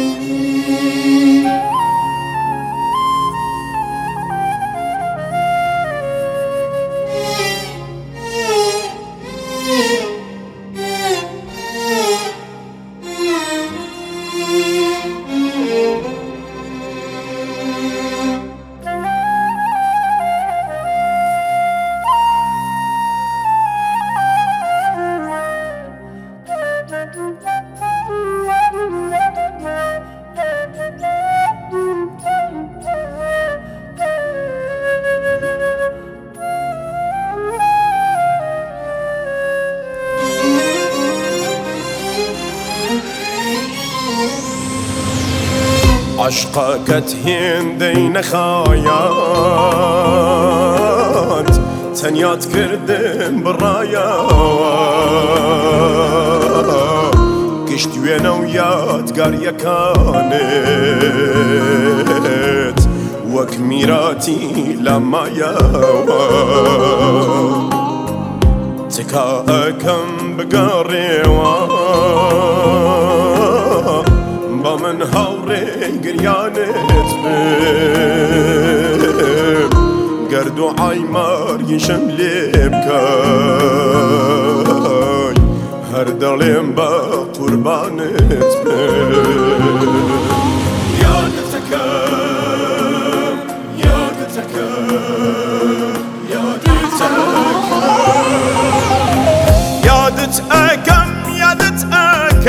عشقك هندين خايات تنيات كردن برايا كشت وينا ويات قاريا كانت وكميراتي لما ياوا تكاكم بقاريوا بمن هاوري قريانت بيب قردو عايمار يشملي بكاي هر دليم با قربانت بيب يادتك يادتك يادتك يادتك يادتك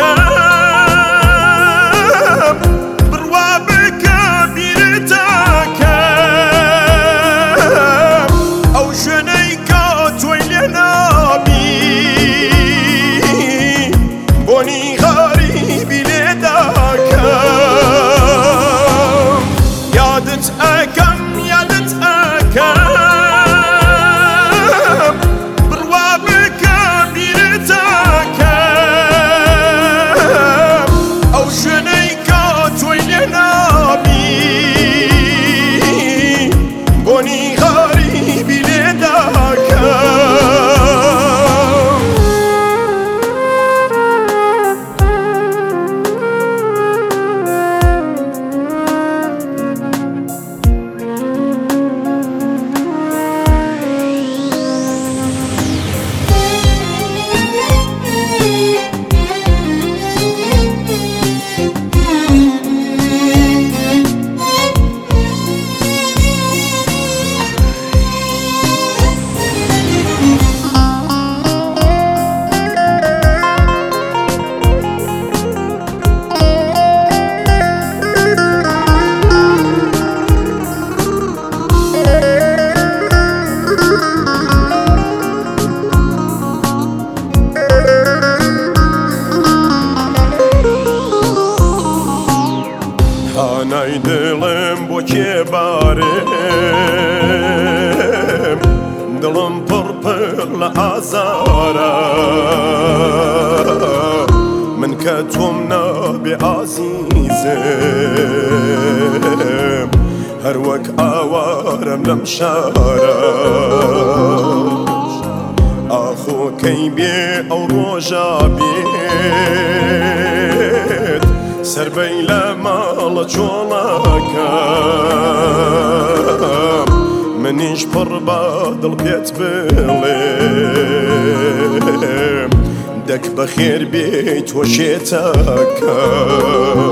Hanay dilim bu kibarım Dilim pırpırla azara Min ketum nabi azizim Her vek avarem lemşara Ahu keybi ev roja bit سر بيلا مال جولكم منيش برباد البيت بليم دك بخير بيت وشيتك